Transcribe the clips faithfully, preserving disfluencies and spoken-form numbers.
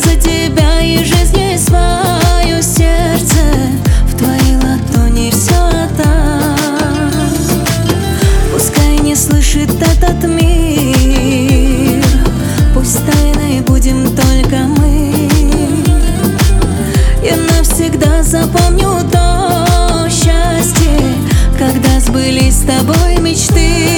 за тебя и жизнь свое сердце в твои ладони все отдам. Пускай не слышит этот мир, пусть тайной будем только мы. Я навсегда запомню то счастье, когда сбылись с тобой мечты.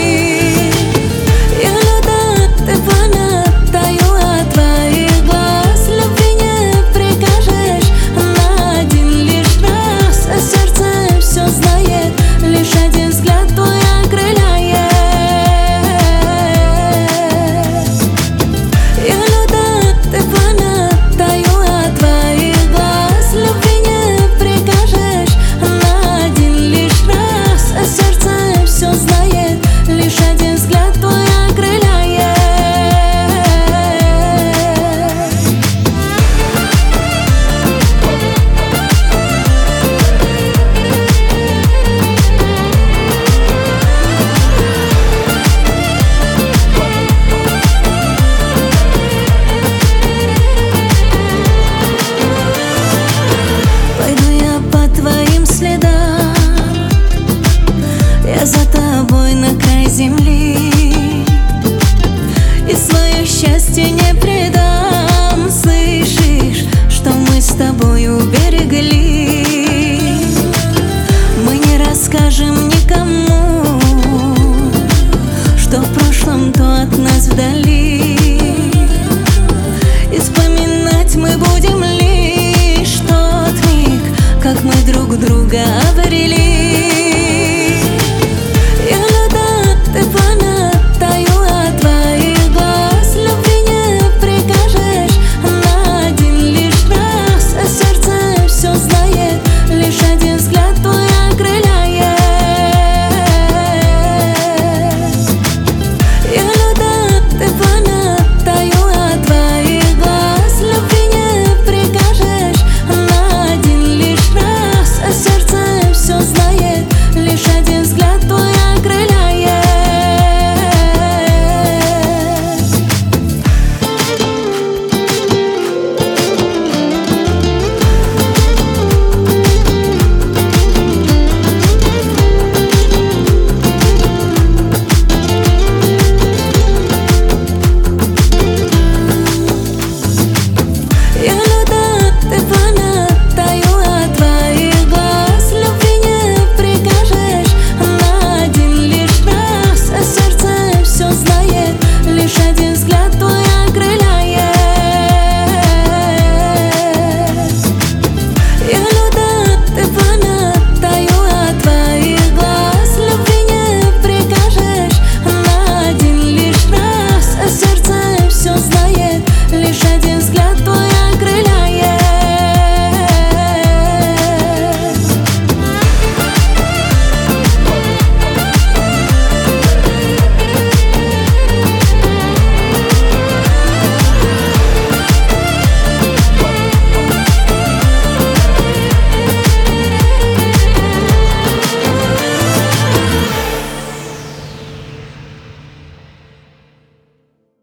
За тобой на край земли и свое счастье не предам. Слышишь, что мы с тобою берегли? Мы не расскажем никому, что в прошлом, то от нас вдали. И вспоминать мы будем лишь тот миг, как мы друг друга обрели. Лишь один взгляд твой